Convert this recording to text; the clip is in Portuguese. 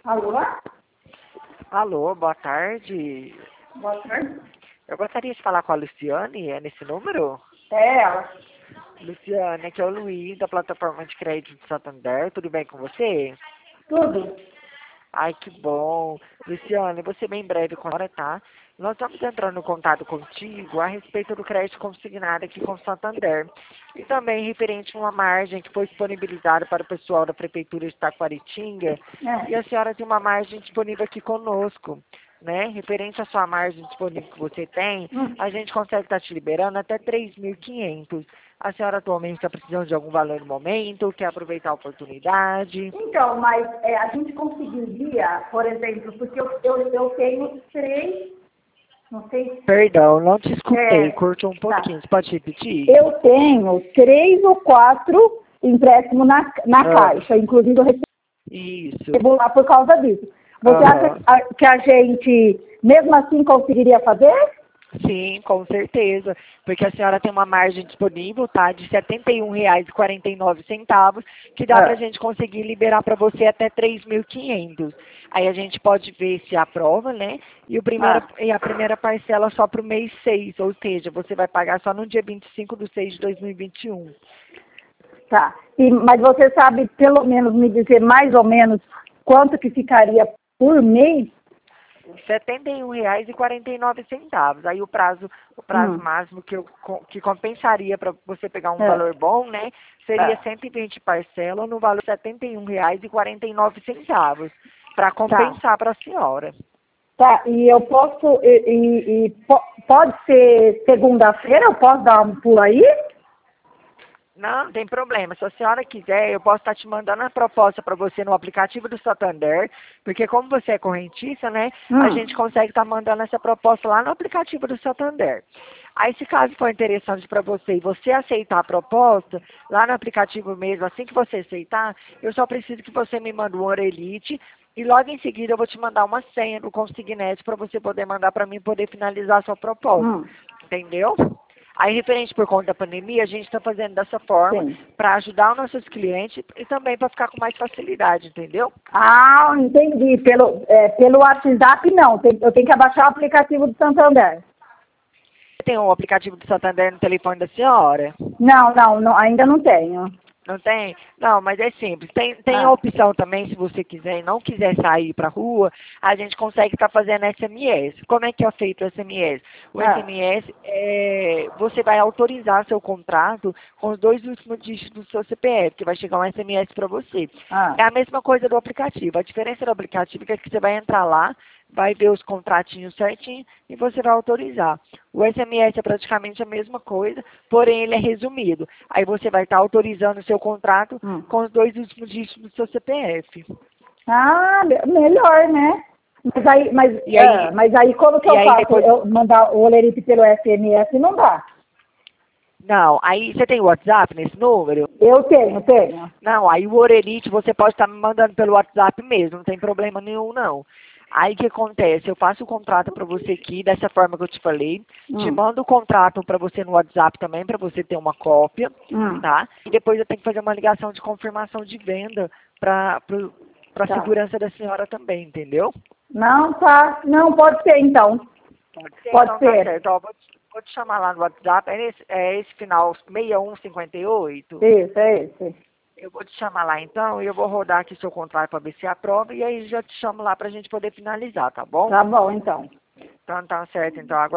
Alô? Alô, boa tarde. Boa tarde. Eu gostaria de falar com a Luciane, é nesse número? É ela. Luciane, aqui é o Luiz, da plataforma de crédito de Santander, tudo bem com você? Tudo? Ai, que bom. Luciane, você bem breve com a hora, tá? Nós estamos entrando em contato contigo a respeito do crédito consignado aqui com o Santander. E também referente a uma margem que foi disponibilizada para o pessoal da Prefeitura de Taquaritinga. É. E a senhora tem uma margem disponível aqui conosco, né? Referente à sua margem disponível que você tem, a gente consegue estar te liberando até 3.500. A senhora atualmente está precisando de algum valor no momento, quer aproveitar a oportunidade? Então, mas a gente conseguiria, por exemplo, porque eu tenho três, não sei. Perdão, não te escutei, É, cortou um tá. pouquinho, você pode repetir? Eu tenho 3 ou 4 empréstimos na Caixa, inclusive eu Isso. recebo lá por causa disso. Você Aham. acha que a gente, mesmo assim, conseguiria fazer? Sim, com certeza, porque a senhora tem uma margem disponível, tá, de R$ 71,49, que dá para a gente conseguir liberar para você até 3.500. Aí a gente pode ver se aprova, né, e a primeira parcela só para o mês 6, ou seja, você vai pagar só no dia 25/6/2021. Tá. Mas você sabe, pelo menos, me dizer mais ou menos quanto que ficaria por mês? R$ 71,49. Aí o prazo máximo que compensaria para você pegar um É. valor bom, né, seria 120 parcelas no valor de R$ 71,49 para Tá. compensar para a senhora. Tá, e eu posso, pode ser segunda-feira, eu posso dar um pulo aí? Não, não tem problema. Se a senhora quiser, eu posso estar te mandando a proposta para você no aplicativo do Santander, porque como você é correntista, né, a gente consegue estar mandando essa proposta lá no aplicativo do Santander. Aí, se caso for interessante para você e você aceitar a proposta, lá no aplicativo mesmo, assim que você aceitar, eu só preciso que você me mande um Orelite e logo em seguida eu vou te mandar uma senha do Consignet para você poder mandar para mim poder finalizar a sua proposta. Entendeu? Aí, referente por conta da pandemia, a gente está fazendo dessa forma Sim. para ajudar os nossos clientes e também para ficar com mais facilidade, entendeu? Ah, entendi. Pelo WhatsApp, não. Eu tenho que abaixar o aplicativo do Santander. Tem o aplicativo do Santander no telefone da senhora? Não, ainda não tenho. Não tem? Não, mas é simples. Tem a opção também, se você quiser e não quiser sair para a rua, a gente consegue estar fazendo SMS. Como é que é feito o SMS? O SMS, você vai autorizar seu contrato com os 2 últimos dígitos do seu CPF, que vai chegar um SMS para você. É a mesma coisa do aplicativo. A diferença do aplicativo é que você vai entrar lá, vai ver os contratinhos certinho e você vai autorizar. O SMS é praticamente a mesma coisa, porém ele é resumido. Aí você vai estar autorizando o seu contrato com os 2 últimos dígitos do seu CPF. Ah, melhor, né? Mas aí como que eu faço? Depois... Eu mandar o olerite pelo SMS não dá. Não, aí você tem o WhatsApp nesse número? Eu tenho. Não, aí o Orelite você pode estar me mandando pelo WhatsApp mesmo, não tem problema nenhum não. Aí o que acontece? Eu faço o contrato para você aqui, dessa forma que eu te falei. Te mando o contrato para você no WhatsApp também, para você ter uma cópia, tá? E depois eu tenho que fazer uma ligação de confirmação de venda para a segurança da senhora também, entendeu? Não, tá. Não, pode ser então. Pode ser. Tá certo. Ó, vou te chamar lá no WhatsApp, é esse final 6158? Isso, é esse. Eu vou te chamar lá então e eu vou rodar aqui seu contrato para ver se aprova e aí já te chamo lá para a gente poder finalizar, tá bom? Tá bom, então. Então tá certo, então